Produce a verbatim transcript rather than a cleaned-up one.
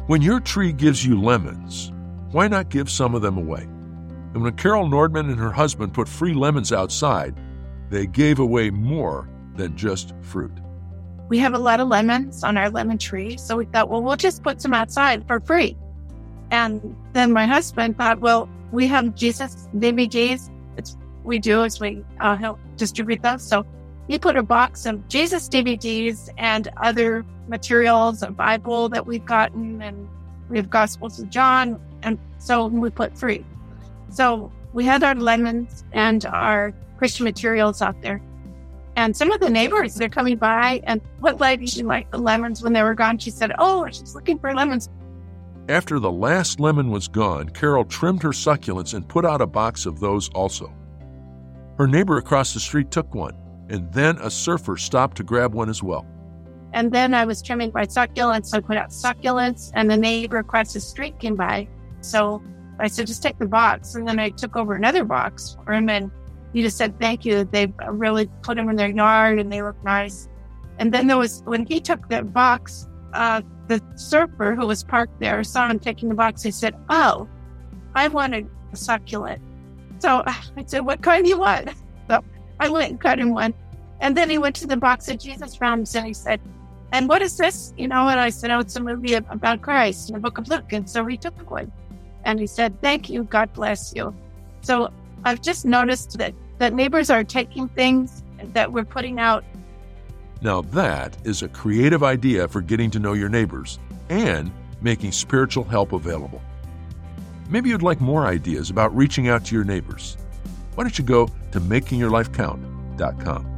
When your tree gives you lemons, why not give some of them away? And when Carol Nordman and her husband put free lemons outside, they gave away more than just fruit. We have a lot of lemons on our lemon tree, so we thought, well, we'll just put some outside for free. And then my husband thought, well, we have Jesus D V Ds. It's we do is we uh, help distribute them. So he put a box of Jesus D V Ds and other materials, a Bible that we've gotten, and we have Gospels of John, and so we put free. So we had our lemons and our Christian materials out there. And some of the neighbors, they're coming by, and what lady, she liked the lemons when they were gone. She said, oh, she's looking for lemons. After the last lemon was gone, Carol trimmed her succulents and put out a box of those also. Her neighbor across the street took one, and then a surfer stopped to grab one as well. And then I was trimming my succulents, so I put out succulents, and the neighbor across the street came by. So I said, just take the box. And then I took over another box for him, and he just said, thank you. They really put them in their yard, and they look nice. And then there was, when he took that box, uh, the surfer who was parked there saw him taking the box. He said, oh, I wanted a succulent. So I said, what kind do you want? So I went and cut him one. And then he went to the box of Jesus realms, and he said, and what is this? You know, and I said, oh, it's a movie about Christ in the book of Luke. And so he took one. And he said, thank you. God bless you. So I've just noticed that, that neighbors are taking things that we're putting out. Now that is a creative idea for getting to know your neighbors and making spiritual help available. Maybe you'd like more ideas about reaching out to your neighbors. Why don't you go to making your life count dot com?